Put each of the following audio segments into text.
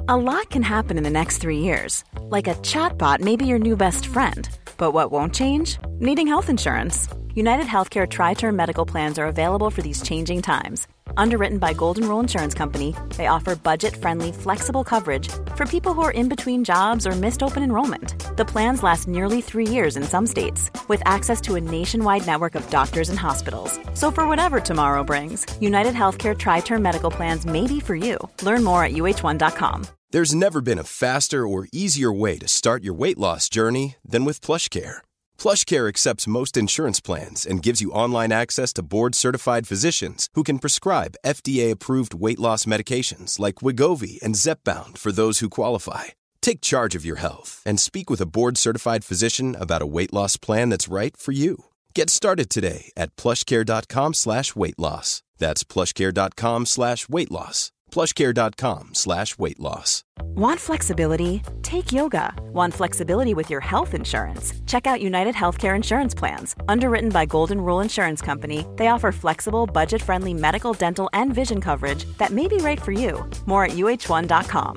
A lot can happen in the next 3 years. Like a chatbot may be your new best friend. But what won't change? Needing health insurance. United Healthcare Tri-Term Medical Plans are available for these changing times. Underwritten by Golden Rule Insurance Company, they offer budget-friendly, flexible coverage for people who are in between jobs or missed open enrollment. The plans last nearly 3 years in some states, with access to a nationwide network of doctors and hospitals. So for whatever tomorrow brings, United Healthcare Tri-Term Medical Plans may be for you. Learn more at uh1.com. There's never been a faster or easier way to start your weight loss journey than with PlushCare. PlushCare accepts most insurance plans and gives you online access to board-certified physicians who can prescribe FDA-approved weight loss medications like Wegovy and Zepbound for those who qualify. Take charge of your health and speak with a board-certified physician about a weight loss plan that's right for you. Get started today at plushcare.com/weightloss. That's plushcare.com/weightloss. plushcare.com/weightloss. Want flexibility? Take yoga. Want flexibility with your health insurance? Check out United Healthcare Insurance Plans. Underwritten by Golden Rule Insurance Company, they offer flexible, budget-friendly medical, dental, and vision coverage that may be right for you. More at uh1.com.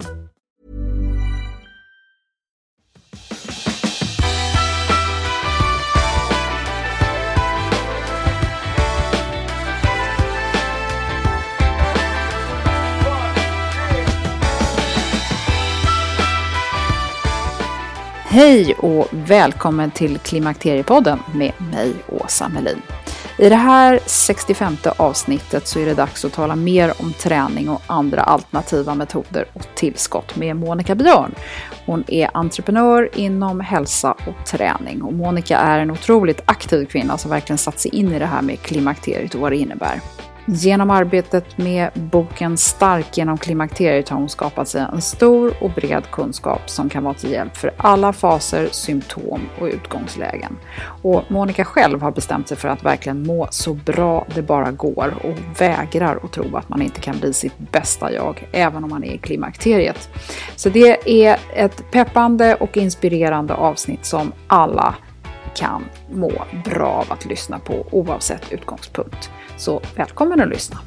Hej och välkommen till Klimakteriepodden med mig, Åsa Melin. I det här 65:e avsnittet så är det dags att tala mer om träning och andra alternativa metoder och tillskott med Monica Björn. Hon är entreprenör inom hälsa och träning, och Monica är en otroligt aktiv kvinna som verkligen satt sig in i det här med klimakteriet och vad det innebär. Genom arbetet med boken Stark genom klimakteriet har hon skapat sig en stor och bred kunskap som kan vara till hjälp för alla faser, symptom och utgångslägen. Och Monica själv har bestämt sig för att verkligen må så bra det bara går och vägrar att tro att man inte kan bli sitt bästa jag även om man är i klimakteriet. Så det är ett peppande och inspirerande avsnitt som alla kan må bra av att lyssna på oavsett utgångspunkt. Så välkommen att lyssna.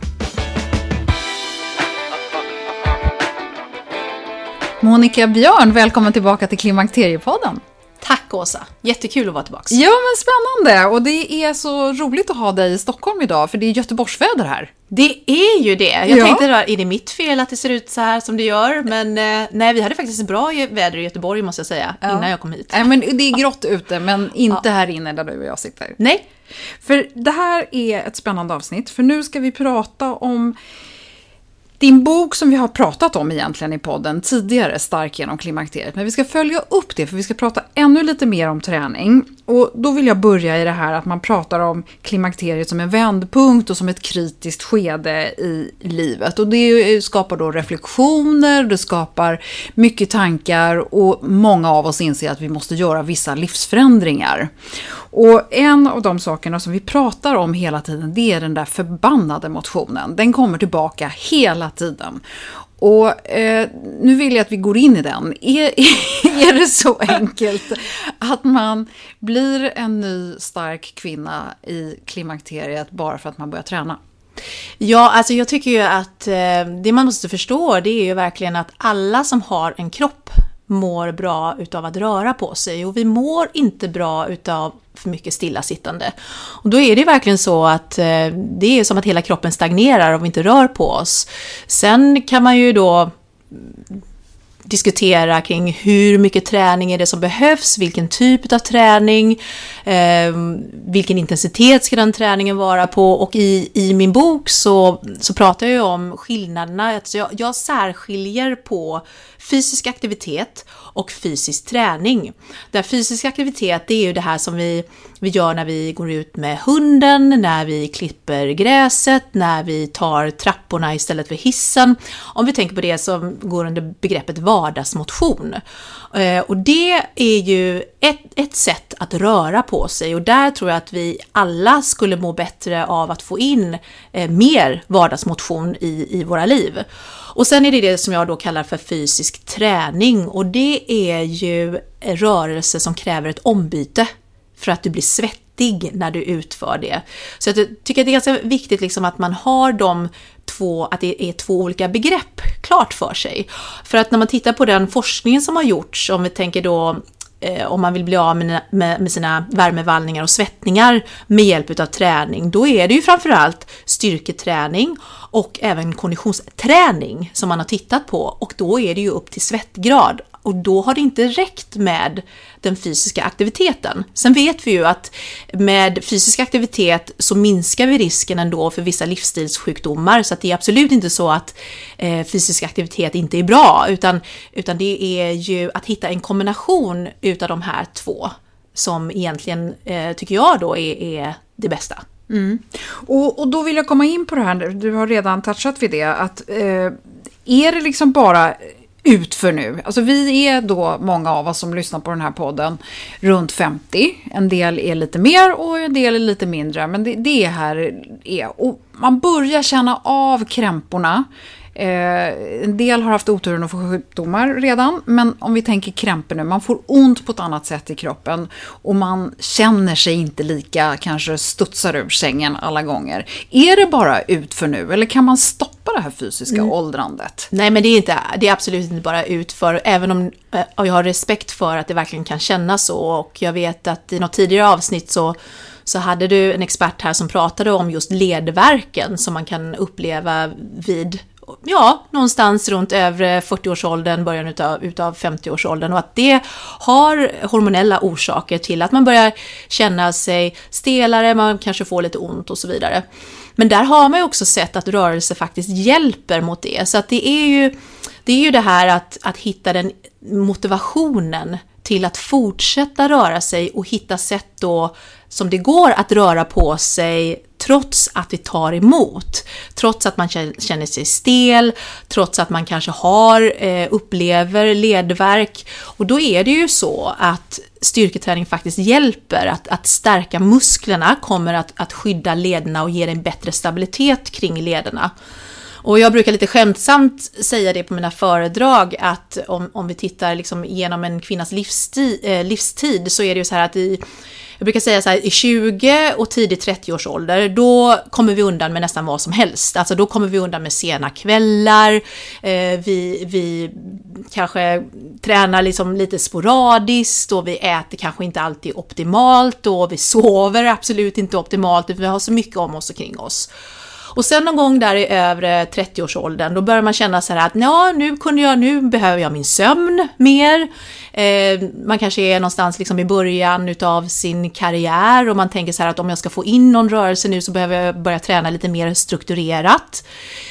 Monica Björn, välkommen tillbaka till Klimakteriepodden. Tack Åsa, jättekul att vara tillbaka. Ja, men spännande, och det är så roligt att ha dig i Stockholm idag, för det är Göteborgsväder här. Det är ju det. Jag tänkte, är det mitt fel att det ser ut så här som det gör? Men nej, vi hade faktiskt bra väder i Göteborg, måste jag säga, innan jag kom hit. Nej, men det är grått ute, men inte här inne där du och jag sitter. Nej. För det här är ett spännande avsnitt, för nu ska vi prata om din bok som vi har pratat om egentligen i podden tidigare, Stark genom klimakteriet. Men vi ska följa upp det, för vi ska prata ännu lite mer om träning. Och då vill jag börja i det här att man pratar om klimakteriet som en vändpunkt och som ett kritiskt skede i livet. Och det skapar då reflektioner, det skapar mycket tankar, och många av oss inser att vi måste göra vissa livsförändringar. Och en av de sakerna som vi pratar om hela tiden, det är den där förbannade motionen. Den kommer tillbaka hela tiden. Och nu vill jag att vi går in i den. Är det så enkelt att man blir en ny stark kvinna i klimakteriet bara för att man börjar träna? Ja, alltså jag tycker ju att det man måste förstå, det är ju verkligen att alla som har en kropp mår bra utav att röra på sig, och vi mår inte bra utav för mycket stillasittande. Och då är det verkligen så att det är som att hela kroppen stagnerar om vi inte rör på oss. Sen kan man ju då diskutera kring hur mycket träning är det som behövs, vilken typ av träning, vilken intensitet ska den träningen vara på. Och i min bok så pratar jag om skillnaderna. Alltså jag särskiljer på fysisk aktivitet och fysisk träning. Där fysisk aktivitet, det är ju det här som vi gör när vi går ut med hunden, när vi klipper gräset, när vi tar trapporna istället för hissen. Om vi tänker på det som går under begreppet vardagsmotion. Och det är ju ett sätt att röra på sig, och där tror jag att vi alla skulle må bättre av att få in mer vardagsmotion i våra liv. Och sen är det som jag då kallar för fysisk träning, och det är ju rörelse som kräver ett ombyte för att du blir svettig svettig när du utför det. Så jag tycker att det är ganska viktigt liksom att man har att det är två olika begrepp klart för sig. För att när man tittar på den forskningen som har gjorts, om vi tänker då om man vill bli av med sina värmevallningar och svettningar med hjälp av träning, då är det ju framförallt styrketräning och även konditionsträning som man har tittat på, och då är det ju upp till svettgrad. Och då har det inte räckt med den fysiska aktiviteten. Sen vet vi ju att med fysisk aktivitet så minskar vi risken ändå för vissa livsstilssjukdomar. Så att det är absolut inte så att fysisk aktivitet inte är bra. Utan det är ju att hitta en kombination utav de här två som egentligen tycker jag då är det bästa. Mm. Och då vill jag komma in på det här, du har redan touchat vid det, att är det liksom bara utför nu? Alltså vi är då, många av oss som lyssnar på den här podden, runt 50. En del är lite mer och en del är lite mindre, men det här är, och man börjar känna av krämporna. En del har haft oturen att få sjukdomar redan, men om vi tänker krämpor nu, man får ont på ett annat sätt i kroppen och man känner sig inte lika, kanske studsar ur sängen alla gånger. Är det bara utför nu, eller kan man stoppa det här fysiska åldrandet? Nej, men det är absolut inte bara utför, även om jag har respekt för att det verkligen kan kännas så, och jag vet att i något tidigare avsnitt så hade du en expert här som pratade om just ledvärken som man kan uppleva vid någonstans runt övre 40-årsåldern, början utav 50-årsåldern, och att det har hormonella orsaker till att man börjar känna sig stelare, man kanske får lite ont och så vidare. Men där har man ju också sett att rörelse faktiskt hjälper mot det. Så att det är ju det här att hitta den motivationen till att fortsätta röra sig och hitta sätt då som det går att röra på sig trots att vi tar emot, trots att man känner sig stel, trots att man kanske upplever ledvärk. Och då är det ju så att styrketräning faktiskt hjälper att stärka musklerna, kommer att skydda lederna och ge en bättre stabilitet kring lederna. Och jag brukar lite skämtsamt säga det på mina föredrag, att om vi tittar liksom genom en kvinnas livstid så är det ju så här att jag brukar säga så här, i 20 och tidigt 30-årsålder, då kommer vi undan med nästan vad som helst. Alltså då kommer vi undan med sena kvällar, vi kanske tränar liksom lite sporadiskt, och vi äter kanske inte alltid optimalt, och vi sover absolut inte optimalt, vi har så mycket om oss och kring oss. Och sen någon gång där i övre 30-årsåldern, då börjar man känna så här att nu behöver jag min sömn mer. Man kanske är någonstans liksom i början utav sin karriär och man tänker så här att om jag ska få in någon rörelse nu så behöver jag börja träna lite mer strukturerat.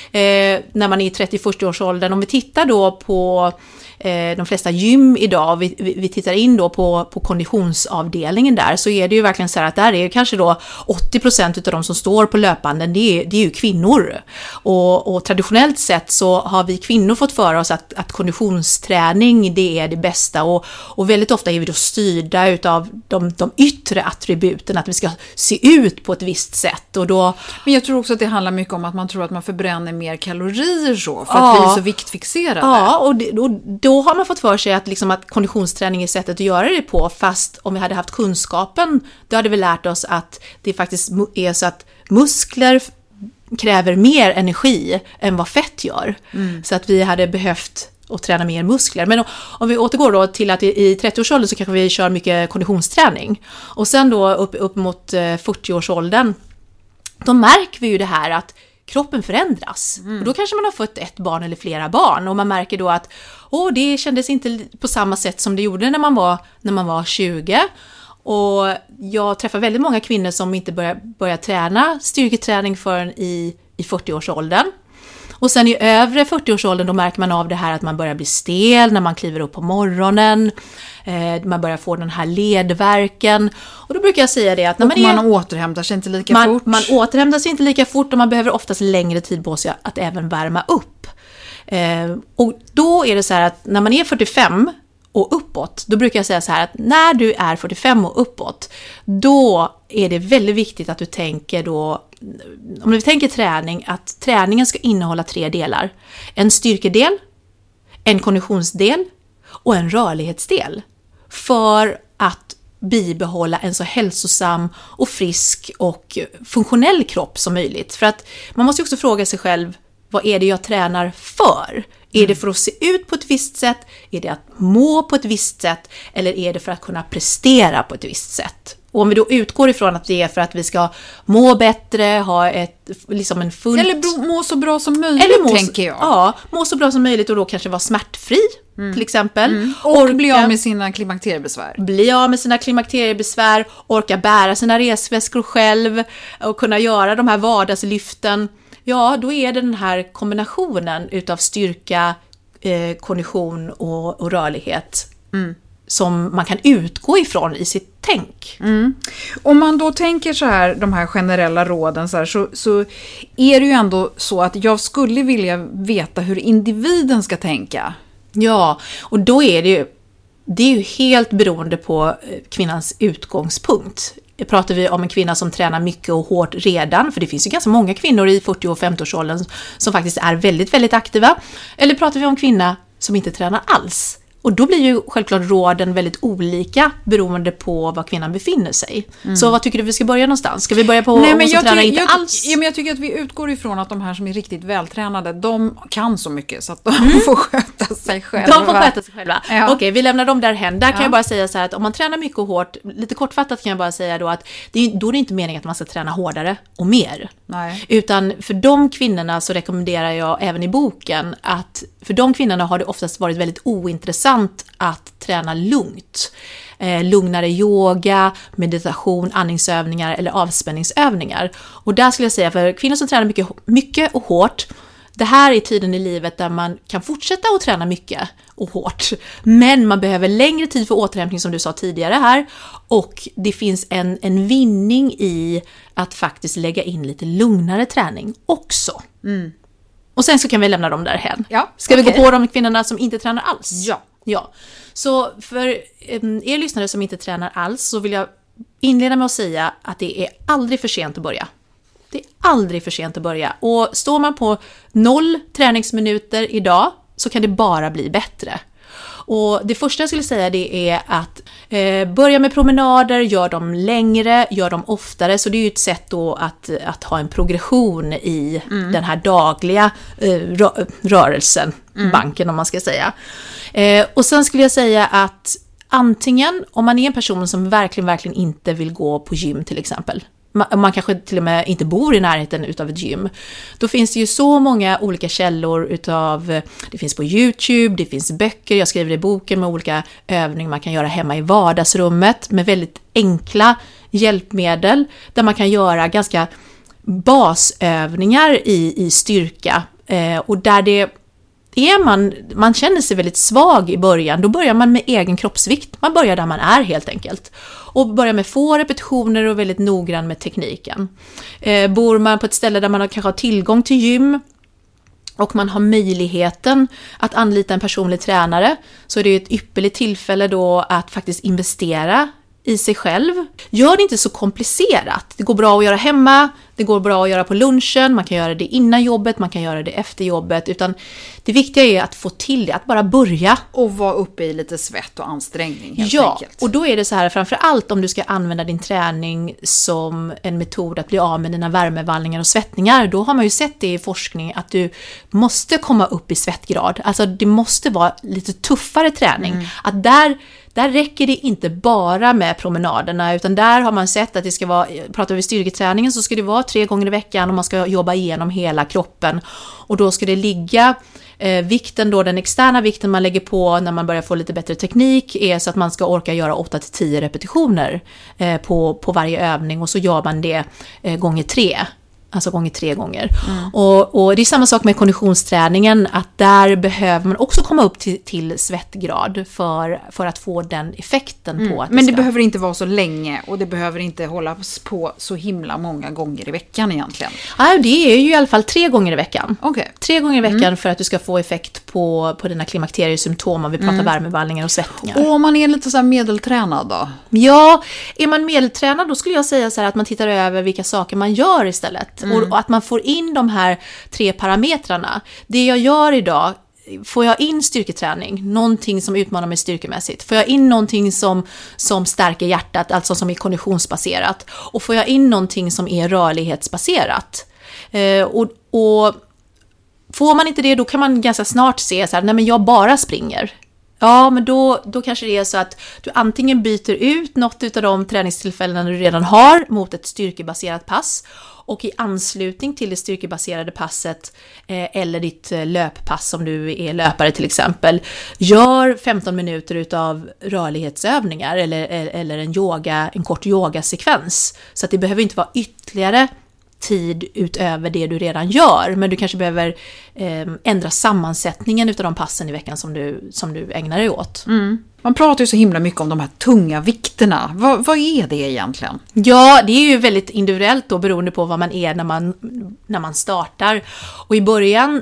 När man är i 30-40-årsåldern, om vi tittar då på de flesta gym idag, vi tittar in då på konditionsavdelningen där, så är det ju verkligen så här att där är kanske då 80% utav de som står på löpbanden, det är ju kvinnor. Och traditionellt sett så har vi kvinnor fått för oss att konditionsträning, det är det bästa, och väldigt ofta är vi då styrda utav de yttre attributen, att vi ska se ut på ett visst sätt. Och då, men jag tror också att det handlar mycket om att man tror att man förbränner mer kalorier så, för att vi är så viktfixerade. Ja, och då har man fått för sig att, liksom, att konditionsträning är sättet att göra det på, fast om vi hade haft kunskapen, då hade vi lärt oss att det faktiskt är så att muskler kräver mer energi än vad fett gör. Så att vi hade behövt att träna mer muskler. Men om vi återgår då till att i 30-årsåldern så kanske vi kör mycket konditionsträning. Och sen då upp mot 40-årsåldern, då märker vi ju det här att kroppen förändras. Och då kanske man har fått ett barn eller flera barn, och man märker då att det kändes inte på samma sätt som det gjorde när man var 20. Och jag träffar väldigt många kvinnor som inte börjar träna styrketräning förrän i 40-årsåldern. Och sen i övre 40-årsåldern då märker man av det här att man börjar bli stel när man kliver upp på morgonen. Man börjar få den här ledvärken. Och då brukar jag säga det att när man återhämtar sig inte lika fort. Man återhämtar sig inte lika fort, och man behöver oftast längre tid på sig att även värma upp. Och då är det så här att när man är 45 och uppåt, då brukar jag säga så här att när du är 45 och uppåt, då är det väldigt viktigt att du tänker då, om du tänker träning, att träningen ska innehålla 3 delar. En styrkedel, en konditionsdel och en rörlighetsdel. För att bibehålla en så hälsosam och frisk och funktionell kropp som möjligt. För att man måste också fråga sig själv, vad är det jag tränar för? Är det för att se ut på ett visst sätt? Är det att må på ett visst sätt? Eller är det för att kunna prestera på ett visst sätt? Och om vi då utgår ifrån att det är för att vi ska må bättre, ha liksom en fullt... Eller må så bra som möjligt, tänker jag. Ja, må så bra som möjligt och då kanske vara smärtfri, till exempel. Och bli av med sina klimakteriebesvär. Bli av med sina klimakteriebesvär, orka bära sina resväskor själv och kunna göra de här vardagslyften. Ja, då är det den här kombinationen utav styrka, kondition och rörlighet som man kan utgå ifrån i sitt tänk. Om man då tänker så här, de här generella råden så är det ju ändå så att jag skulle vilja veta hur individen ska tänka. Ja, och då är det är ju helt beroende på kvinnans utgångspunkt. Pratar vi om en kvinna som tränar mycket och hårt redan, för det finns ju ganska många kvinnor i 40- och 50-årsåldern som faktiskt är väldigt, väldigt aktiva. Eller pratar vi om kvinna som inte tränar alls? Och då blir ju självklart råden väldigt olika beroende på var kvinnan befinner sig. Så vad tycker du vi ska börja någonstans? Ska vi börja på hon som tränar inte alls? Ja, men jag tycker att vi utgår ifrån att de här som är riktigt vältränade, de kan så mycket så att de får sköta sig själva. De får sköta sig själva. Ja. Okej, vi lämnar dem därhen. Där kan jag bara säga så här att om man tränar mycket och hårt, lite kortfattat kan jag bara säga då att då är det inte meningen att man ska träna hårdare och mer. Nej. Utan för de kvinnorna så rekommenderar jag även i boken att för de kvinnorna har det oftast varit väldigt ointressant att träna lugnt. Lugnare yoga, meditation, andningsövningar eller avspänningsövningar. Och där skulle jag säga för kvinnor som tränar mycket och hårt, det här är tiden i livet där man kan fortsätta att träna mycket och hårt. Men man behöver längre tid för återhämtning som du sa tidigare här. Och det finns en vinning i att faktiskt lägga in lite lugnare träning också. Och sen så kan vi lämna dem därhen. Ja, ska vi gå på de kvinnorna som inte tränar alls? Ja. Så för er lyssnare som inte tränar alls så vill jag inleda med att säga att det är aldrig för sent att börja. Det är aldrig för sent att börja. Och står man på 0 träningsminuter idag så kan det bara bli bättre. Och det första jag skulle säga det är att börja med promenader, gör dem längre, gör dem oftare. Så det är ju ett sätt då att ha en progression i den här dagliga rörelsen, banken om man ska säga. Och sen skulle jag säga att antingen om man är en person som verkligen inte vill gå på gym till exempel. Man kanske till och med inte bor i närheten utav ett gym. Då finns det ju så många olika källor det finns på YouTube, det finns böcker, jag skriver i boken med olika övningar man kan göra hemma i vardagsrummet med väldigt enkla hjälpmedel där man kan göra ganska basövningar i styrka och där man känner sig väldigt svag i början, då börjar man med egen kroppsvikt. Man börjar där man är helt enkelt. Och börjar med få repetitioner och väldigt noggrann med tekniken. Bor man på ett ställe där man kanske har tillgång till gym och man har möjligheten att anlita en personlig tränare så är det ett ypperligt tillfälle då att faktiskt investera i sig själv. Gör det inte så komplicerat. Det går bra att göra hemma, det går bra att göra på lunchen, man kan göra det innan jobbet, man kan göra det efter jobbet. Utan det viktiga är att få till det, att bara börja. Och vara uppe i lite svett och ansträngning helt enkelt. Ja, och då är det så här, framförallt om du ska använda din träning som en metod att bli av med dina värmevallningar och svettningar. Då har man ju sett det i forskning att du måste komma upp i svettgrad. Alltså det måste vara lite tuffare träning. Att där räcker det inte bara med promenaderna utan där har man sett att det ska vara, pratar vi styrketräningen så ska det vara 3 gånger i veckan och man ska jobba igenom hela kroppen och då ska det ligga vikten då, den externa vikten man lägger på när man börjar få lite bättre teknik är så att man ska orka göra 8-10 repetitioner på varje övning och så gör man det gånger 3. Alltså gånger 3 gånger. Och det är samma sak med konditionsträningen att där behöver man också komma upp till svettgrad för att få den effekten på att men det behöver inte vara så länge och det behöver inte hålla på så himla många gånger i veckan egentligen. Nej, det är ju i alla fall 3 gånger i veckan. Okay. 3 gånger i veckan för att du ska få effekt på dina klimakteriesymptom om vi pratar värmevallningar och svettningar. Och om man är lite så här medeltränad då? Ja, är man medeltränad då skulle jag säga så här att man tittar över vilka saker man gör istället. Och att man får in de här 3 parametrarna. Det jag gör idag får jag in styrketräning, någonting som utmanar mig styrkemässigt, får jag in någonting som stärker hjärtat, alltså som är konditionsbaserat, och får jag in någonting som är rörlighetsbaserat. Och får man inte det, då kan man ganska snart se så här, nej men jag bara springer. Ja, men då kanske det är så att du antingen byter ut något av de träningstillfällen du redan har mot ett styrkebaserat pass, och i anslutning till det styrkebaserade passet eller ditt löppass om du är löpare till exempel, gör 15 minuter utav rörlighetsövningar eller en kort yogasekvens. Så att det behöver inte vara ytterligare tid utöver det du redan gör, men du kanske behöver ändra sammansättningen utav de passen i veckan som du ägnar dig åt. Man pratar ju så himla mycket om de här tunga vikterna. Vad är det egentligen? Ja, det är ju väldigt individuellt då, beroende på vad man är när man startar. Och i början,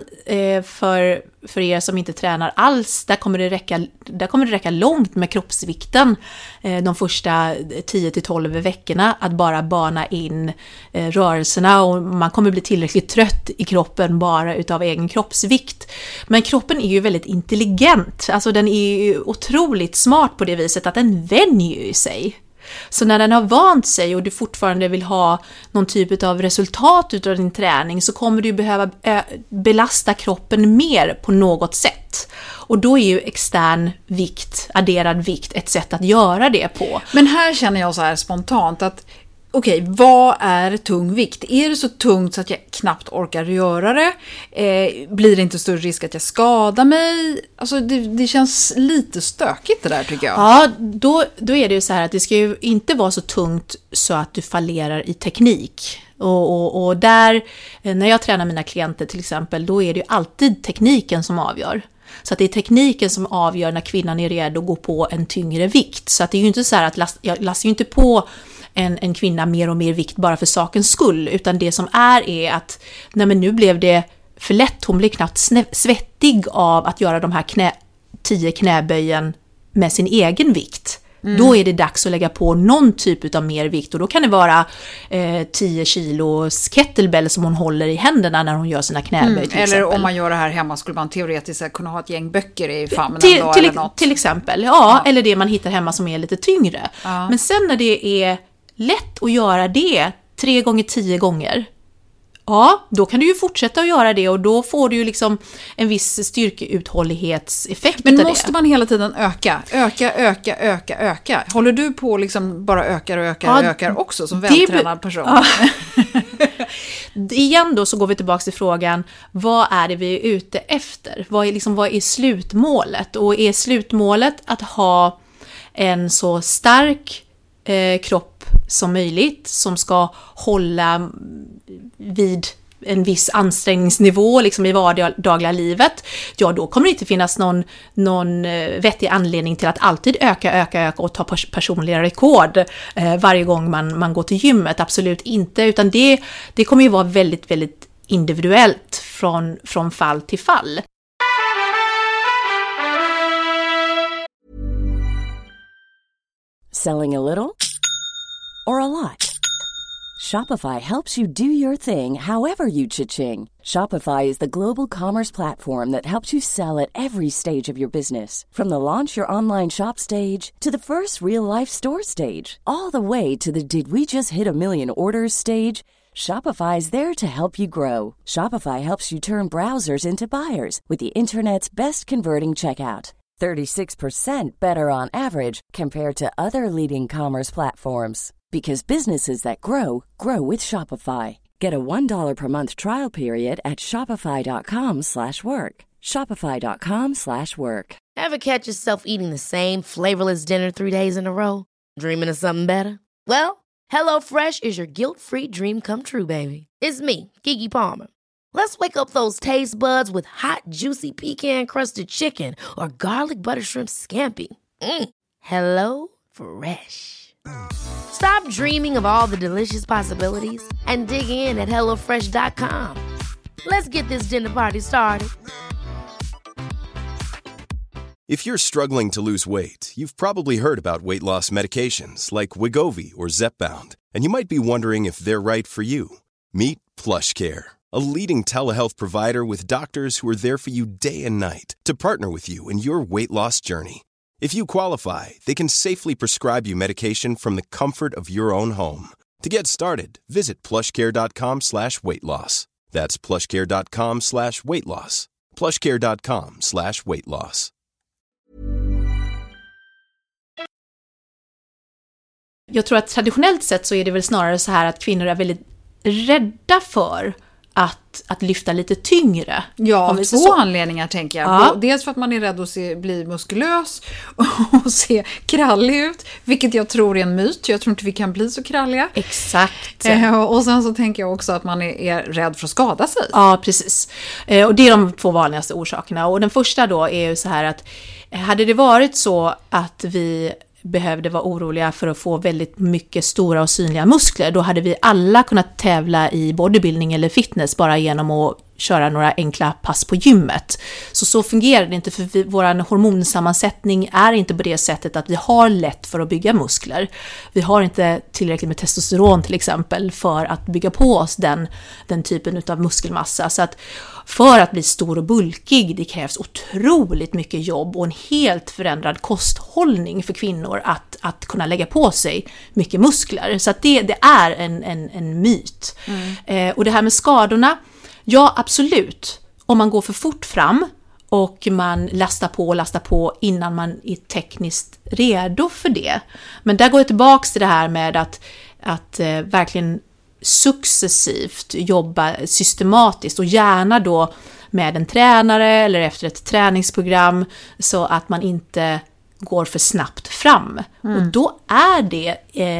för er som inte tränar alls, där kommer det räcka långt med kroppsvikten de första 10-12 veckorna, att bara bana in rörelserna, och man kommer bli tillräckligt trött i kroppen bara utav egen kroppsvikt. Men kroppen är ju väldigt intelligent, alltså den är ju otroligt smart på det viset att den vänjer ju sig. Så när den har vant sig och du fortfarande vill ha någon typ av resultat utav din träning, så kommer du behöva belasta kroppen mer på något sätt. Och då är ju extern vikt, adderad vikt, ett sätt att göra det på. Men här känner jag så här spontant att okej, vad är tung vikt? Är det så tungt så att jag knappt orkar göra det? Blir det inte större risk att jag skadar mig? Alltså det känns lite stökigt det där, tycker jag. Ja, då är det ju så här att det ska ju inte vara så tungt så att du fallerar i teknik. Och där, när jag tränar mina klienter till exempel, då är det ju alltid tekniken som avgör. Så att det är tekniken som avgör när kvinnan är redo att gå på en tyngre vikt. Så att det är ju inte så här att jag lastar ju inte på en kvinna mer och mer vikt bara för sakens skull, utan det som är att nej, men nu blev det för lätt, hon blev knappt svettig av att göra de här 10 knäböjen med sin egen vikt. Då är det dags att lägga på någon typ av mer vikt, och då kan det vara 10 kilos kettlebell som hon håller i händerna när hon gör sina knäböj till eller exempel. om man gör det här hemma skulle man teoretiskt kunna ha ett gäng böcker i famnen eller något. Till exempel, ja, eller det man hittar hemma som är lite tyngre. Ja. Men sen när det är lätt att göra det 3 gånger 10 gånger, ja, då kan du ju fortsätta att göra det, och då får du ju liksom en viss styrkeuthållighetseffekt. Men måste man hela tiden öka? Håller du på liksom bara ökar också som vältränad person? Ja. Igen då så går vi tillbaka till frågan, vad är det vi är ute efter? Vad är slutmålet? Och är slutmålet att ha en så stark kropp som möjligt, som ska hålla vid en viss ansträngningsnivå liksom i vardagliga livet, ja, då kommer det inte finnas någon vettig anledning till att alltid öka och ta personliga rekord varje gång man går till gymmet. Absolut inte, utan det kommer ju vara väldigt, väldigt individuellt från fall till fall. Selling a little or a lot? Shopify helps you do your thing however you cha-ching. Shopify is the global commerce platform that helps you sell at every stage of your business. From the launch your online shop stage to the first real-life store stage, all the way to the did we just hit a million orders stage. Shopify is there to help you grow. Shopify helps you turn browsers into buyers with the internet's best converting checkout. 36% better on average compared to other leading commerce platforms. Because businesses that grow, grow with Shopify. Get a $1 per month trial period at shopify.com/work. Shopify.com/work. Ever catch yourself eating the same flavorless dinner 3 days in a row? Dreaming of something better? Well, HelloFresh is your guilt-free dream come true, baby. It's me, Keke Palmer. Let's wake up those taste buds with hot, juicy pecan-crusted chicken or garlic butter shrimp scampi. Hello Fresh. Stop dreaming of all the delicious possibilities and dig in at HelloFresh.com. Let's get this dinner party started. If you're struggling to lose weight, you've probably heard about weight loss medications like Wegovy or Zepbound, and you might be wondering if they're right for you. Meet PlushCare, a leading telehealth provider with doctors who are there for you day and night to partner with you in your weight loss journey. If you qualify, they can safely prescribe you medication from the comfort of your own home. To get started, visit plushcare.com/weightloss. That's plushcare.com/weightloss. plushcare.com/weightloss. Jag tror att traditionellt sett så är det väl snarare så här att kvinnor är väldigt rädda för att lyfta lite tyngre. Ja, två anledningar tänker jag. Ja. Dels för att man är rädd att bli muskulös och se krallig ut, vilket jag tror är en myt. Jag tror inte vi kan bli så kralliga. Exakt. Och sen så tänker jag också att man är rädd för att skada sig. Ja, precis. Och det är de två vanligaste orsakerna. Och den första då är ju så här att hade det varit så att vi behövde vara oroliga för att få väldigt mycket stora och synliga muskler, då hade vi alla kunnat tävla i bodybuilding eller fitness bara genom att köra några enkla pass på gymmet. Så fungerar det inte, för vår hormonsammansättning är inte på det sättet att vi har lätt för att bygga muskler. Vi har inte tillräckligt med testosteron till exempel för att bygga på oss den typen av muskelmassa. Så att för att bli stor och bulkig, det krävs otroligt mycket jobb och en helt förändrad kosthållning för kvinnor att kunna lägga på sig mycket muskler. Så att det är en myt. Och det här med skadorna, ja, absolut. Om man går för fort fram och man lastar på innan man är tekniskt redo för det. Men där går jag tillbaka till det här med att verkligen successivt jobba systematiskt och gärna då med en tränare eller efter ett träningsprogram så att man inte går för snabbt fram. Och då är det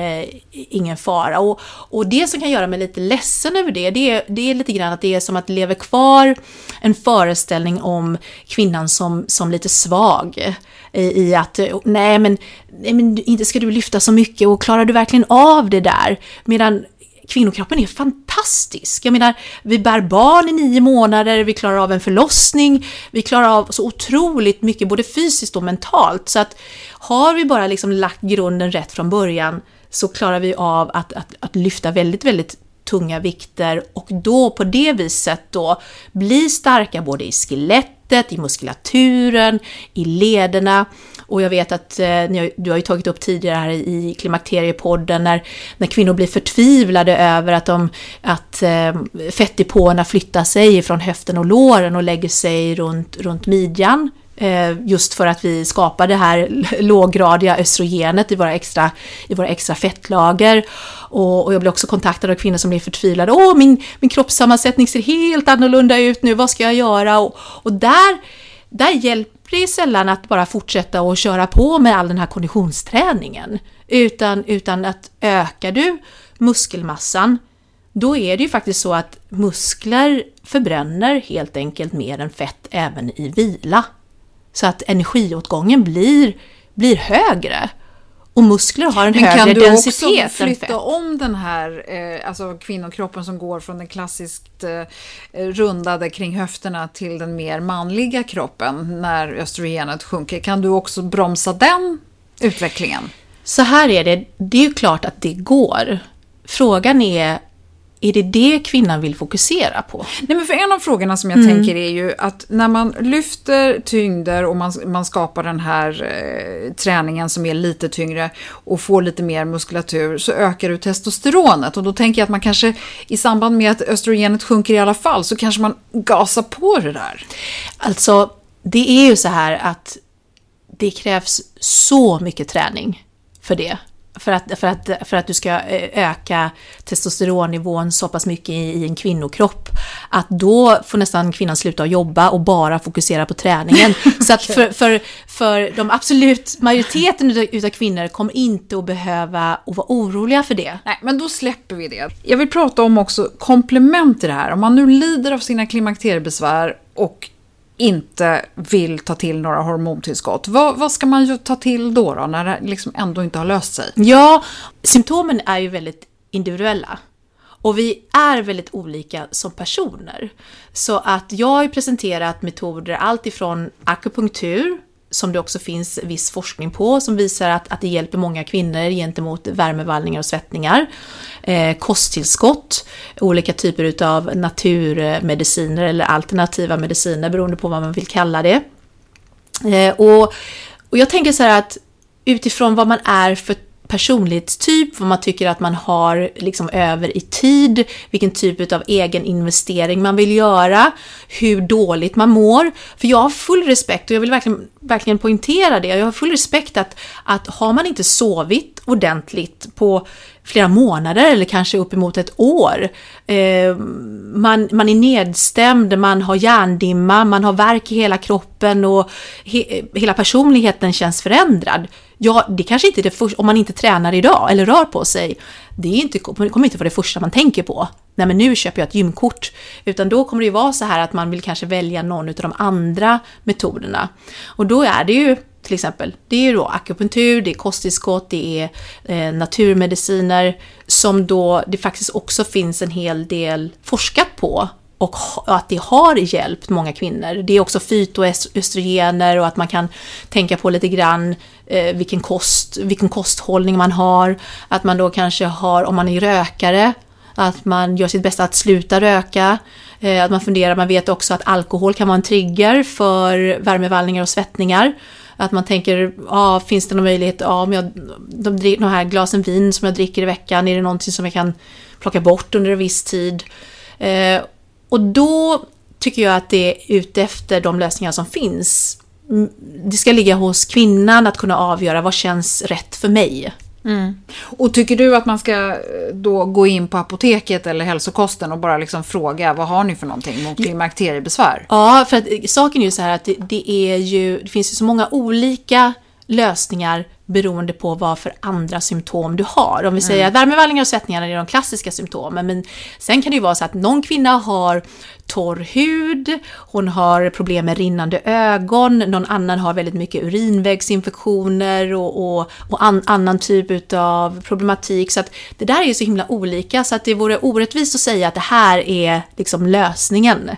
ingen fara. Och det som kan göra mig lite ledsen över det är lite grann att det är som att leva kvar en föreställning om kvinnan som lite svag. I att nej men inte ska du lyfta så mycket, och klarar du verkligen av det där? Medan kvinnokroppen är fantastisk. Jag menar, vi bär barn i 9 månader, vi klarar av en förlossning, vi klarar av så otroligt mycket både fysiskt och mentalt. Så att har vi bara liksom lagt grunden rätt från början så klarar vi av att lyfta väldigt, väldigt tunga vikter och då på det viset då bli starka både i skelettet, i muskulaturen, i lederna. Och jag vet att du har ju tagit upp tidigare här i Klimakteriepodden när kvinnor blir förtvivlade över att fettdepåerna flyttar sig från höften och låren och lägger sig runt midjan. Just för att vi skapar det här låggradiga östrogenet i våra extra fettlager. Och jag blir också kontaktad av kvinnor som blir förtvivlade. Min kroppssammansättning ser helt annorlunda ut nu, vad ska jag göra? Och där hjälper det sällan att bara fortsätta och köra på med all den här konditionsträningen. Utan att ökar du muskelmassan, då är det ju faktiskt så att muskler förbränner helt enkelt mer än fett även i vila. Så att energiåtgången blir högre. Och muskler har en högre densitet än fett. Men kan du också flytta om den här alltså kvinnokroppen som går från den klassiskt rundade kring höfterna till den mer manliga kroppen när östrogenet sjunker? Kan du också bromsa den utvecklingen? Så här är det. Det är ju klart att det går. Frågan är det kvinnan vill fokusera på? Nej, men för en av frågorna som jag tänker är ju att när man lyfter tyngder och man skapar den här träningen som är lite tyngre och får lite mer muskulatur, så ökar du testosteronet. Och då tänker jag att man kanske i samband med att östrogenet sjunker i alla fall så kanske man gasar på det där. Alltså, det är ju så här att det krävs så mycket träning för det. För att du ska öka testosteronnivån så pass mycket i en kvinnokropp att då får nästan kvinnan sluta jobba och bara fokusera på träningen. Så att för de absolut majoriteten utav kvinnor kommer inte att behöva att vara oroliga för det. Nej, men då släpper vi det. Jag vill prata om också komplement till det här. Om man nu lider av sina klimakteriebesvär och inte vill ta till några hormontillskott. Vad ska man ju ta till då när det liksom ändå inte har löst sig? Ja, symptomen är ju väldigt individuella. Och vi är väldigt olika som personer. Så att jag har presenterat metoder allt ifrån akupunktur som det också finns viss forskning på som visar att det hjälper många kvinnor gentemot värmevallningar och svettningar. Kosttillskott, olika typer av naturmediciner eller alternativa mediciner beroende på vad man vill kalla det. Och jag tänker så här att utifrån vad man är för personlighetstyp, vad man tycker att man har liksom över i tid, vilken typ av egen investering man vill göra, hur dåligt man mår. För jag har full respekt, och jag vill verkligen poängtera det, jag har full respekt att har man inte sovit ordentligt på flera månader eller kanske uppemot ett år, man är nedstämd, man har hjärndimma, man har värk i hela kroppen och hela personligheten känns förändrad. Ja, det kanske inte är det första, om man inte tränar idag eller rör på sig, det kommer inte vara det första man tänker på. Nej, men nu köper jag ett gymkort. Utan då kommer det ju vara så här att man vill kanske välja någon av de andra metoderna. Och då är det ju till exempel, det är ju då akupunktur, det är kosttillskott, det är naturmediciner som då det faktiskt också finns en hel del forskat på. Och att det har hjälpt många kvinnor. Det är också fytoöstrogener och att man kan tänka på lite grann vilken kosthållning man har. Att man då kanske har, om man är rökare, att man gör sitt bästa att sluta röka. Att man funderar, man vet också att alkohol kan vara en trigger för värmevallningar och svettningar. Att man tänker, finns det någon möjlighet, om de här glasen vin som jag dricker i veckan, är det någonting som jag kan plocka bort under en viss tid? Och då tycker jag att det är ute efter de lösningar som finns. Det ska ligga hos kvinnan att kunna avgöra vad känns rätt för mig. Mm. Och tycker du att man ska då gå in på apoteket eller hälsokosten och bara liksom fråga, vad har ni för någonting mot klimakteriebesvär? Ja, för att saken är ju så här att det finns ju så många olika lösningar beroende på vad för andra symptom du har. Om vi säger att värmevallningar och svettningar är de klassiska symptomen, men sen kan det ju vara så att någon kvinna har torr hud, hon har problem med rinnande ögon, någon annan har väldigt mycket urinvägsinfektioner och annan typ av problematik. Så att det där är ju så himla olika, så att det vore orättvist att säga att det här är liksom lösningen.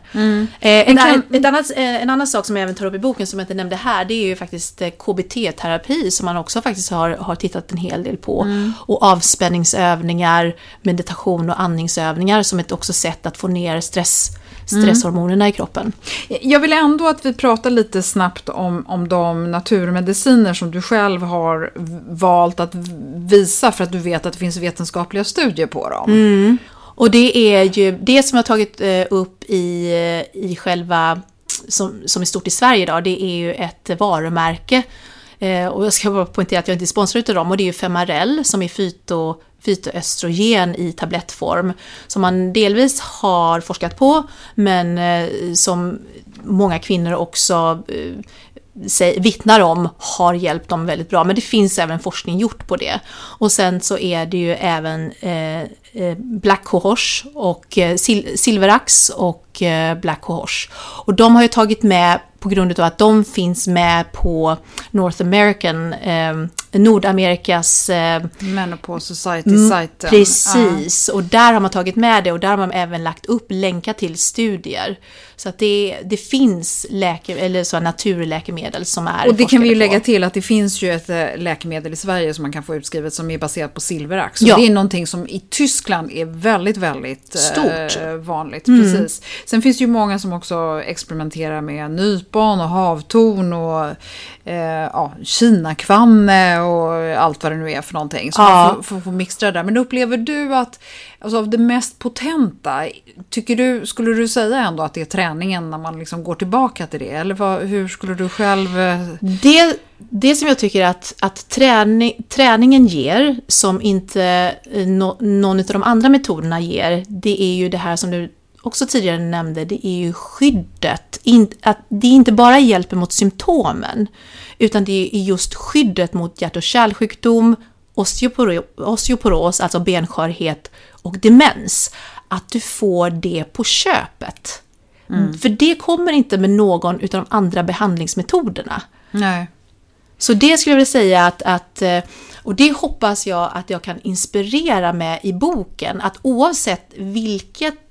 En annan sak som jag även tar upp i boken som jag inte nämnde här, det är ju faktiskt KBT-terapi som man också faktiskt har tittat en hel del på. Och avspänningsövningar, meditation och andningsövningar som ett också sätt att få ner stresshormonerna i kroppen. Jag vill ändå att vi pratar lite snabbt om de naturmediciner som du själv har valt att visa för att du vet att det finns vetenskapliga studier på dem. Och det är ju det som jag har tagit upp i själva som är stort i Sverige idag, det är ju ett varumärke. Och jag ska bara poängtera att jag inte är sponsrad av dem, och det är ju Femarel som är fytoöstrogen i tablettform som man delvis har forskat på, men som många kvinnor också vittnar om har hjälpt dem väldigt bra. Men det finns även forskning gjort på det. Och sen så är det ju även Black Cohosh och Silverax och Black Cohosh. Och de har ju tagit med på grund av att de finns med på Nordamerikas Menopause Society-sajten. Precis, och där har man tagit med det, och där har man även lagt upp länkar till studier. Så att det finns naturläkemedel som är. Och det kan vi ju lägga till att det finns ju ett läkemedel i Sverige som man kan få utskrivet som är baserat på Silverax. Ja. Det är någonting som i Tyskland är väldigt, väldigt stort. Vanligt. Precis. Sen finns det ju många som också experimenterar med nypon och havtorn och kinakvanne och allt vad det nu är för någonting. Så man får mixtra där. Men upplever du att alltså, av det mest potenta, skulle du säga ändå att det är träningen när man liksom går tillbaka till det? Eller hur skulle du själv... Det som jag tycker att träningen ger, som inte någon av de andra metoderna ger, det är ju det här som du också tidigare nämnde, det är ju skyddet. Att det inte bara hjälper mot symptomen, utan det är just skyddet mot hjärt- och kärlsjukdom, osteoporos, alltså benskörhet, och demens. Att du får det på köpet. För det kommer inte med någon av de andra behandlingsmetoderna. Nej. Så det skulle jag vilja säga att och det hoppas jag att jag kan inspirera med i boken, att oavsett vilket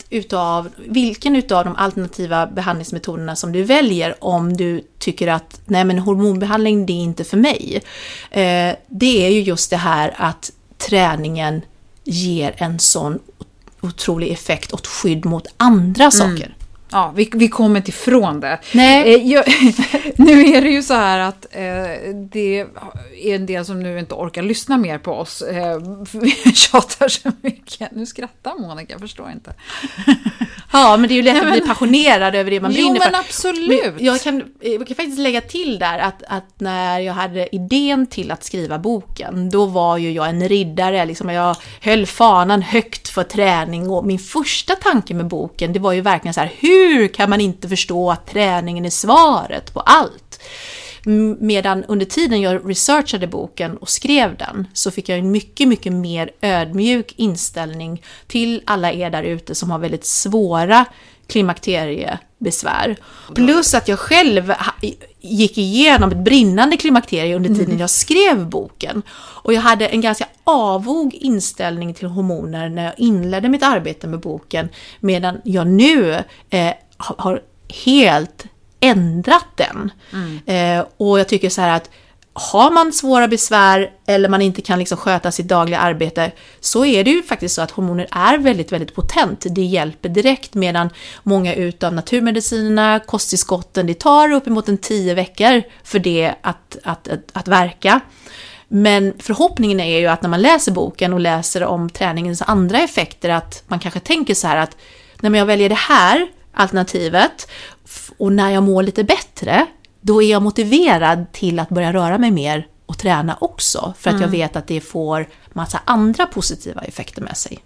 vilken utav de alternativa behandlingsmetoderna som du väljer om du tycker att nej men hormonbehandling det är inte för mig. Det är ju just det här att träningen ger en sån otrolig effekt och skydd mot andra saker. Ja, vi kommer inte ifrån det. Nej. Nu är det ju så här att det är en del som nu inte orkar lyssna mer på oss. Vi tjatar så mycket. Nu skrattar Monica, jag förstår inte. Ja, men det är ju lätt att bli passionerad över det man brinner för. Jo, men absolut. Men jag kan faktiskt lägga till där att när jag hade idén till att skriva boken, då var ju jag en riddare. Liksom jag höll fanan högt för träning och min första tanke med boken, det var ju verkligen så här, hur kan man inte förstå att träningen är svaret på allt? Medan under tiden jag researchade boken och skrev den så fick jag en mycket, mycket mer ödmjuk inställning till alla er där ute som har väldigt svåra klimakteriebesvär. Plus att jag själv gick igenom ett brinnande klimakterie under tiden jag skrev boken. Och jag hade en ganska avog inställning till hormoner när jag inledde mitt arbete med boken, medan jag nu har helt ändrat den. Och jag tycker så här att har man svåra besvär eller man inte kan liksom sköta sitt dagliga arbete, så är det ju faktiskt så att hormoner är väldigt, väldigt potent. Det hjälper direkt, medan många utav naturmedicinerna, kosttillskotten, det tar uppemot 10 veckor för det att verka. Men förhoppningen är ju att när man läser boken och läser om träningens andra effekter, att man kanske tänker så här att när jag väljer det här alternativet och när jag mår lite bättre, då är jag motiverad till att börja röra mig mer och träna också. För att jag vet att det får massa andra positiva effekter med sig.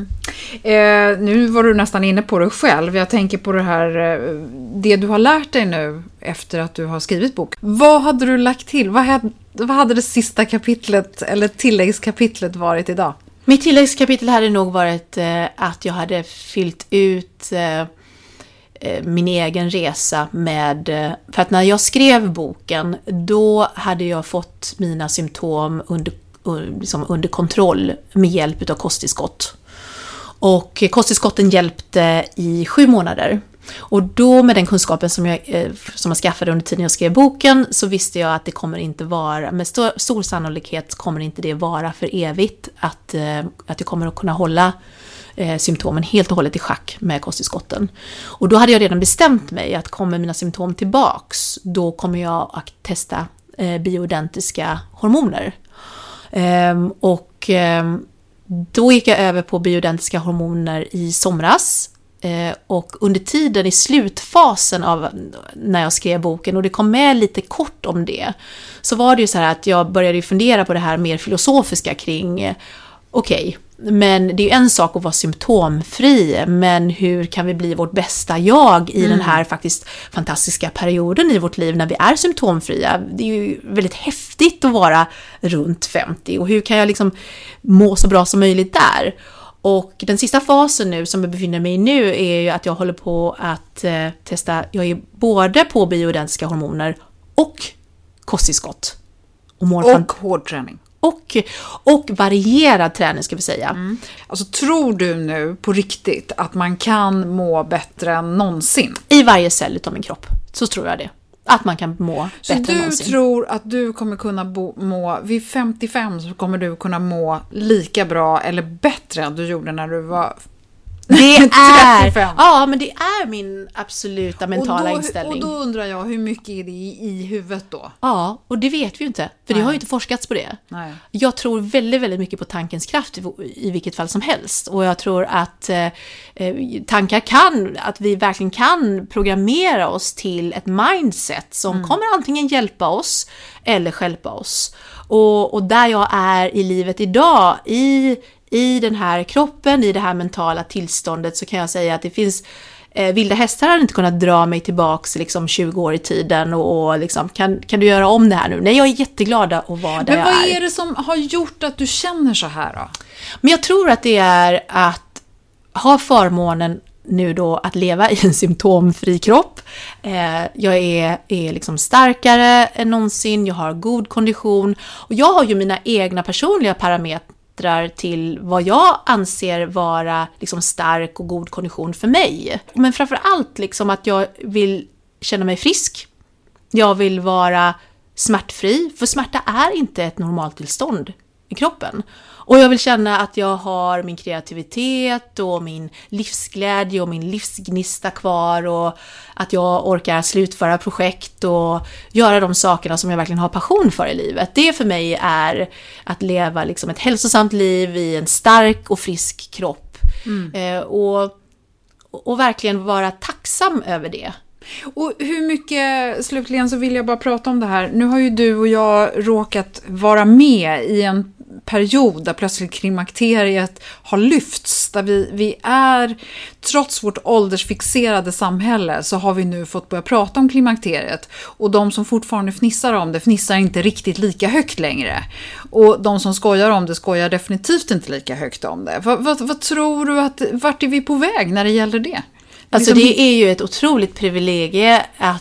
Nu var du nästan inne på det själv. Jag tänker på det här, det du har lärt dig nu efter att du har skrivit bok. Vad hade du lagt till? Vad hade det sista kapitlet eller tilläggskapitlet varit idag? Mitt tilläggskapitel hade nog varit att jag hade fyllt ut min egen resa med, för att när jag skrev boken, då hade jag fått mina symptom under kontroll med hjälp av kosttillskott. Och kosttillskotten hjälpte i 7 månader. Och då med den kunskapen som jag skaffade under tiden jag skrev boken, så visste jag att det kommer inte vara, med stor sannolikhet kommer inte det vara för evigt, att jag kommer att kunna hålla symptomen helt och hållet i schack med kosttillskotten. Och då hade jag redan bestämt mig att kommer mina symptom tillbaks, då kommer jag att testa bioidentiska hormoner. Då gick jag över på bioidentiska hormoner i somras. Och under tiden i slutfasen av när jag skrev boken, och det kom med lite kort om det, så var det ju så här att jag började fundera på det här mer filosofiska kring okej, men det är ju en sak att vara symptomfri, men hur kan vi bli vårt bästa jag i den här faktiskt fantastiska perioden i vårt liv när vi är symptomfria? Det är ju väldigt häftigt att vara runt 50, och hur kan jag liksom må så bra som möjligt där? Och den sista fasen nu som jag befinner mig i nu är ju att jag håller på att testa, jag är både på bioidentiska hormoner och kosttillskott. Och hårdträning. Och varierad träning ska vi säga. Alltså tror du nu på riktigt att man kan må bättre än någonsin? I varje cell av min kropp, så tror jag det. Att man kan må så bättre än någonsin. Så du tror att du kommer kunna må, vid 55 så kommer du kunna må lika bra eller bättre än du gjorde när du var det är 35. Ja, men det är min absoluta mentala inställning. Och då undrar jag, hur mycket är det i huvudet då? Ja, och det vet vi ju inte. För det har ju inte forskats på det. Nej. Jag tror väldigt, väldigt mycket på tankens kraft i vilket fall som helst. Och jag tror att tankar att vi verkligen kan programmera oss till ett mindset som kommer antingen hjälpa oss eller stjälpa oss. Och där jag är i livet idag, i den här kroppen, i det här mentala tillståndet, så kan jag säga att det finns vilda hästar hade inte kunnat dra mig tillbaks liksom 20 år i tiden och liksom, kan du göra om det här nu? Nej, jag är jätteglad att vara där. Men vad är det som har gjort att du känner så här då? Men jag tror att det är att ha förmånen nu då att leva i en symptomfri kropp. Jag är liksom starkare än någonsin, jag har god kondition och jag har ju mina egna personliga klättrar till vad jag anser vara liksom stark och god kondition för mig. Men framförallt liksom att jag vill känna mig frisk. Jag vill vara smärtfri, för smärta är inte ett normaltillstånd i kroppen. Och jag vill känna att jag har min kreativitet och min livsglädje och min livsgnista kvar, och att jag orkar slutföra projekt och göra de sakerna som jag verkligen har passion för i livet. Det för mig är att leva liksom ett hälsosamt liv i en stark och frisk kropp. Och verkligen vara tacksam över det. Och hur mycket, slutligen så vill jag bara prata om det här. Nu har ju du och jag råkat vara med i en period där plötsligt klimakteriet har lyfts. Där vi är, trots vårt åldersfixerade samhälle, så har vi nu fått börja prata om klimakteriet. Och de som fortfarande fnissar om det fnissar inte riktigt lika högt längre. Och de som skojar om det skojar definitivt inte lika högt om det. Vad tror du vart är vi på väg när det gäller det? Alltså det är ju ett otroligt privilegie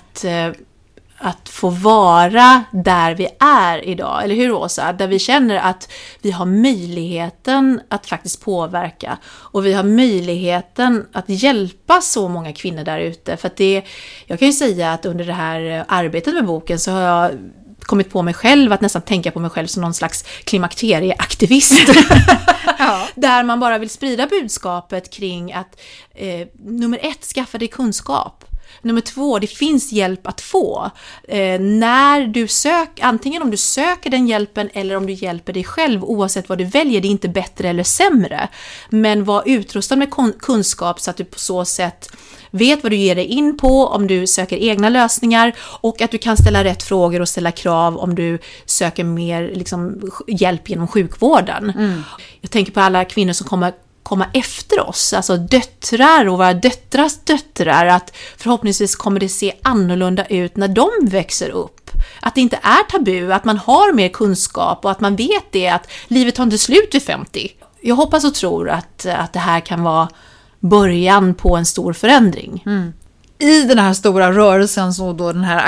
att få vara där vi är idag, eller hur Åsa? Där vi känner att vi har möjligheten att faktiskt påverka, och vi har möjligheten att hjälpa så många kvinnor där ute. För att jag kan ju säga att under det här arbetet med boken så har jag kommit på mig själv att nästan tänka på mig själv som någon slags klimakterieaktivist. Ja. Där man bara vill sprida budskapet kring att nummer 1, skaffa dig kunskap. Nummer 2, det finns hjälp att få. När du antingen om du söker den hjälpen eller om du hjälper dig själv, oavsett vad du väljer, det är inte bättre eller sämre. Men var utrustad med kunskap så att du på så sätt vet vad du ger dig in på om du söker egna lösningar, och att du kan ställa rätt frågor och ställa krav om du söker mer liksom, hjälp genom sjukvården. Jag tänker på alla kvinnor som kommer komma efter oss, alltså döttrar och våra döttrars döttrar, att förhoppningsvis kommer det se annorlunda ut när de växer upp. Att det inte är tabu, att man har mer kunskap och att man vet det, att livet tar inte slut vid 50. Jag hoppas och tror att det här kan vara början på en stor förändring. I den här stora rörelsen, så då den här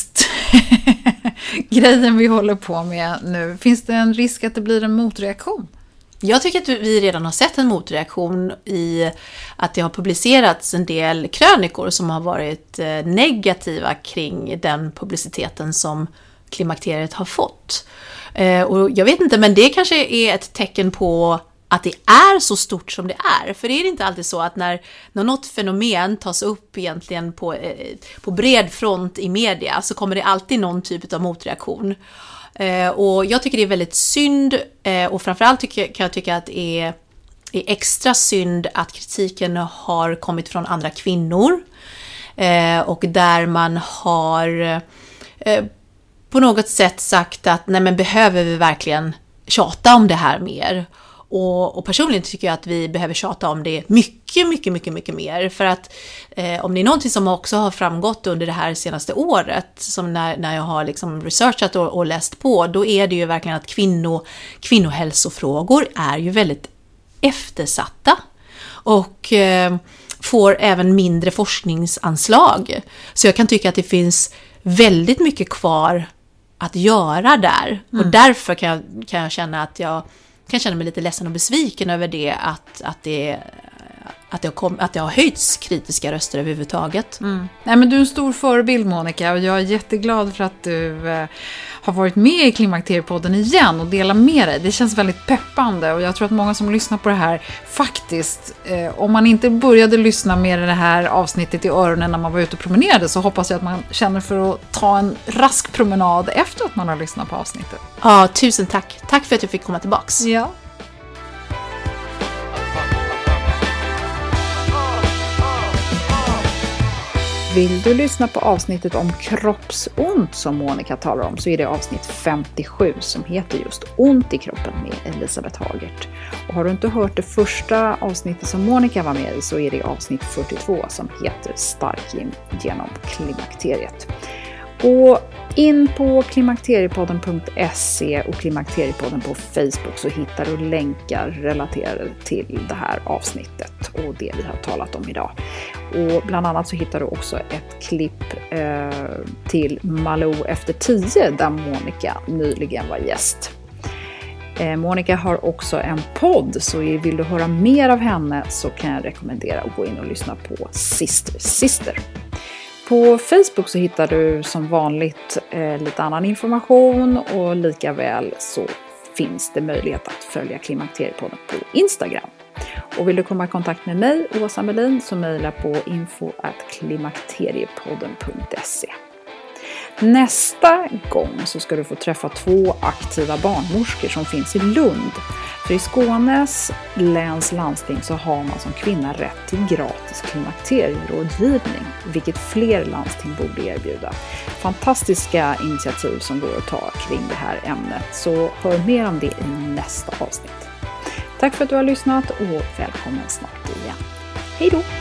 aktivistgrejen vi håller på med nu, finns det en risk att det blir en motreaktion? Jag tycker att vi redan har sett en motreaktion i att det har publicerats en del krönikor som har varit negativa kring den publiciteten som klimakteriet har fått. Och jag vet inte, men det kanske är ett tecken på att det är så stort som det är. För det är inte alltid så att när något fenomen tas upp egentligen på bred front i media, så kommer det alltid någon typ av motreaktion. Och jag tycker det är väldigt synd, och framförallt kan jag tycka att det är extra synd att kritiken har kommit från andra kvinnor, och där man har på något sätt sagt att nej, men behöver vi verkligen tjata om det här mer? Och personligen tycker jag att vi behöver tjata om det mycket mer. För att om det är någonting som också har framgått under det här senaste året, som när jag har liksom researchat och läst på, då är det ju verkligen att kvinnohälsofrågor är ju väldigt eftersatta. Och får även mindre forskningsanslag. Så jag kan tycka att det finns väldigt mycket kvar att göra där. Och därför kan jag känna att jag kan känna mig lite ledsen och besviken över det, att det har höjts kritiska röster överhuvudtaget. Nej, men du är en stor förebild, Monica, och jag är jätteglad för att du har varit med i Klimakteriepodden igen och delar med dig. Det känns väldigt peppande, och jag tror att många som lyssnar på det här faktiskt, om man inte började lyssna med det här avsnittet i öronen när man var ute och promenerade, så hoppas jag att man känner för att ta en rask promenad efter att man har lyssnat på avsnittet. Ja, tusen tack. Tack för att jag fick komma tillbaks. Ja. Vill du lyssna på avsnittet om kroppsont som Monica talar om, så är det avsnitt 57 som heter just Ont i kroppen med Elisabeth Hagert. Och har du inte hört det första avsnittet som Monica var med i, så är det avsnitt 42 som heter Stark genom klimakteriet. Och in på klimakteriepodden.se och Klimakteriepodden på Facebook så hittar du länkar relaterade till det här avsnittet och det vi har talat om idag. Och bland annat så hittar du också ett klipp till Malou efter 10 där Monica nyligen var gäst. Monica har också en podd, så vill du höra mer av henne så kan jag rekommendera att gå in och lyssna på Sister. På Facebook så hittar du som vanligt lite annan information, och lika väl så finns det möjlighet att följa Klimakteriepodden på Instagram. Och vill du komma i kontakt med mig, Åsa Melin, så mejla på info@klimakteriepodden.se. Nästa gång så ska du få träffa 2 aktiva barnmorskor som finns i Lund. För i Skånes läns landsting så har man som kvinna rätt till gratis klimakterierådgivning, vilket fler landsting borde erbjuda. Fantastiska initiativ som går att ta kring det här ämnet, så hör mer om det i nästa avsnitt. Tack för att du har lyssnat och välkommen snart igen. Hej då!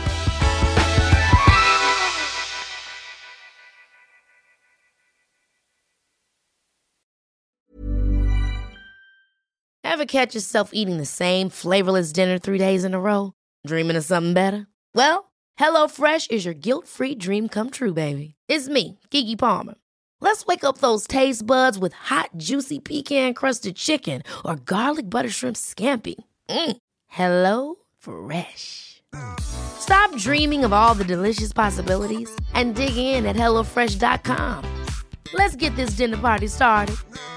Ever catch yourself eating the same flavorless dinner 3 days in a row? Dreaming of something better? Well, HelloFresh is your guilt-free dream come true, baby. It's me, Keke Palmer. Let's wake up those taste buds with hot, juicy pecan-crusted chicken or garlic butter shrimp scampi. Hello Fresh. Stop dreaming of all the delicious possibilities and dig in at HelloFresh.com. Let's get this dinner party started.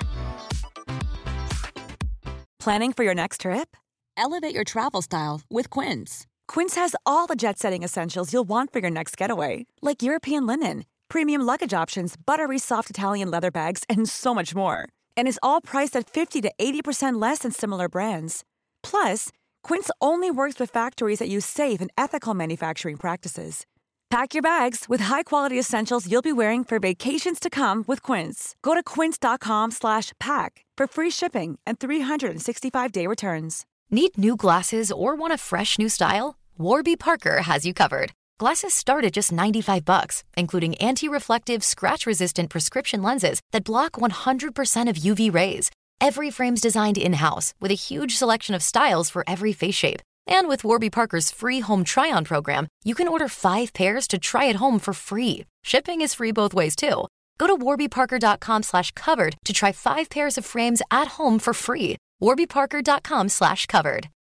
Planning for your next trip? Elevate your travel style with Quince. Quince has all the jet-setting essentials you'll want for your next getaway, like European linen, premium luggage options, buttery soft Italian leather bags, and so much more. And is all priced at 50 to 80% less than similar brands. Plus, Quince only works with factories that use safe and ethical manufacturing practices. Pack your bags with high-quality essentials you'll be wearing for vacations to come with Quince. Go to quince.com/pack for free shipping and 365-day returns. Need new glasses or want a fresh new style? Warby Parker has you covered. Glasses start at just $95, including anti-reflective, scratch-resistant prescription lenses that block 100% of UV rays. Every frame's designed in-house with a huge selection of styles for every face shape. And with Warby Parker's free home try-on program, you can order 5 pairs to try at home for free. Shipping is free both ways, too. Go to warbyparker.com/covered to try 5 pairs of frames at home for free. warbyparker.com/covered.